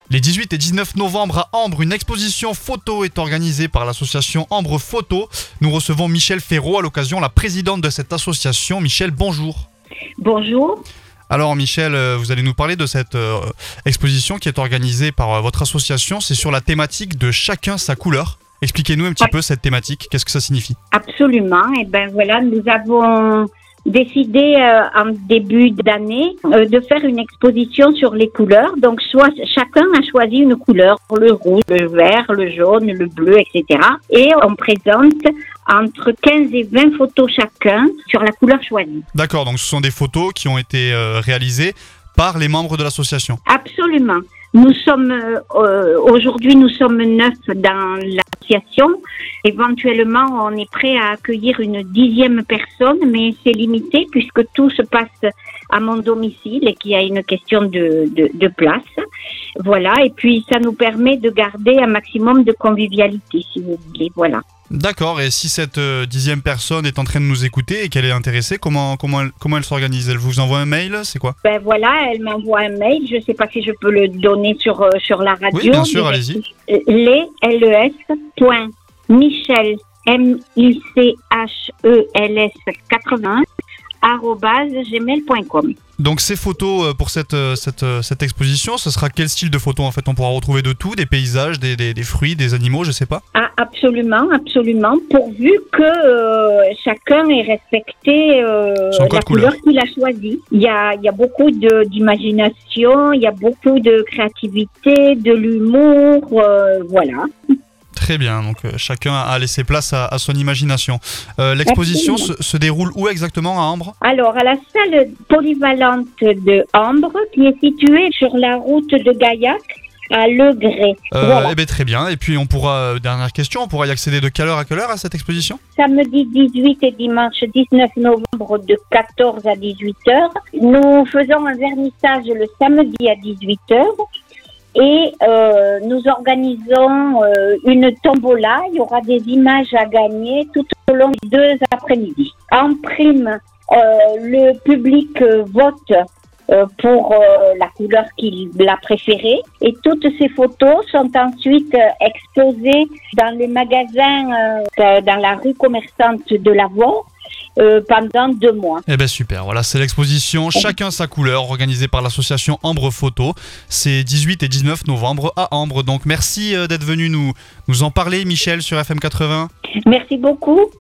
Les 18 et 19 novembre à Ambre, une exposition photo est organisée par l'association Ambre Photo. Nous recevons Michèle Ferraud, à l'occasion la présidente de cette association. Michèle, bonjour. Bonjour. Alors Michèle, vous allez nous parler de cette exposition qui est organisée par votre association. C'est sur la thématique de chacun sa couleur. Expliquez-nous un petit peu cette thématique, qu'est-ce que ça signifie ? Absolument. Et ben voilà, nous avons décidé en début d'année de faire une exposition sur les couleurs. Donc chacun a choisi une couleur, le rouge, le vert, le jaune, le bleu, etc. Et on présente entre 15 et 20 photos chacun sur la couleur choisie. D'accord, donc ce sont des photos qui ont été réalisées par les membres de l'association. Absolument. Nous sommes aujourd'hui 9 dans l'association. Éventuellement, on est prêt à accueillir une 10e personne, mais c'est limité puisque tout se passe à mon domicile et qu'il y a une question de place. Voilà, et puis ça nous permet de garder un maximum de convivialité, si vous voulez. Voilà. D'accord, et si cette 10e personne est en train de nous écouter et qu'elle est intéressée, comment elle s'organise ? Elle vous envoie un mail, c'est quoi ? Ben voilà, elle m'envoie un mail, je ne sais pas si je peux le donner sur la radio. Oui, bien sûr, allez-y. les.michels, MICHELS 81 @gmail.com. Donc ces photos pour cette exposition, ce sera quel style de photos en fait ? On pourra retrouver de tout, des paysages, des fruits, des animaux, je sais pas. Ah, absolument, pourvu que chacun ait respecté la couleur qu'il a choisie. Il y a beaucoup d'imagination, il y a beaucoup de créativité, de l'humour, voilà. Très bien, donc chacun a laissé place à son imagination. L'exposition se déroule où exactement à Ambre ? Alors, à la salle polyvalente de Ambre, qui est située sur la route de Gaillac, à Le Grès. Voilà. Eh bien, très bien, et puis dernière question, on pourra y accéder de quelle heure à quelle heure à cette exposition ? Samedi 18 et dimanche 19 novembre de 14 à 18h. Nous faisons un vernissage le samedi à 18h. Et nous organisons une tombola. Il y aura des images à gagner tout au long des 2 après-midi. En prime, le public vote pour la couleur qu'il a préférée. Et toutes ces photos sont ensuite exposées dans les magasins dans la rue commerçante de Lavaux. Pendant 2 mois. Eh bien super, voilà, c'est l'exposition Chacun sa couleur organisée par l'association Ambre Photo. C'est 18 et 19 novembre à Ambre. Donc merci d'être venu nous en parler, Michèle, sur FM 80. Merci beaucoup.